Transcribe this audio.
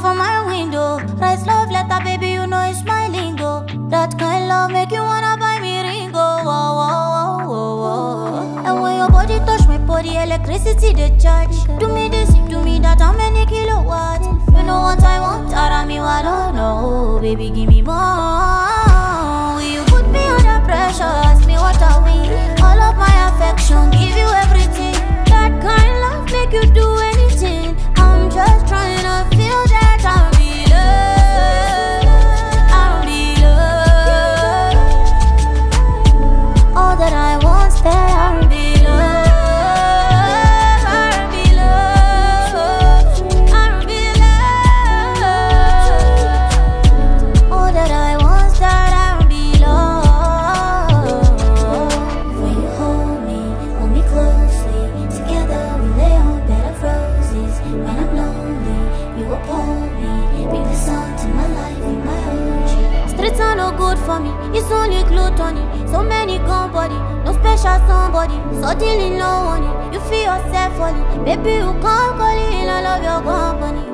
for my window. Write love letter, baby, you know it's my lingo. That kind love make you wanna buy me ringo. Whoa, whoa, whoa, whoa. And when your body touch my body, electricity they charge. Do me this, do me that, how many kilowatts? You know what I want, Arami, I don't know. Baby, give me more. Will you put me under pressure? Ask me what are we? All of my affection, give you everything. That kind love make you do anything. I'm just trying to feel that I'll be loved. I'll be loved. All that I want, that I'll be loved. I'll be loved. I'll be loved. All that I want, that I'll be loved. When you hold me closely. Together we lay on bed of roses. When I'm lonely, you uphold me. Bring the sun to my life, in my OG. Streets are no good for me, it's only gluttony. So many gone body, no special somebody. Suddenly no money, you feel yourself falling. Baby, you can't call it, I love your company.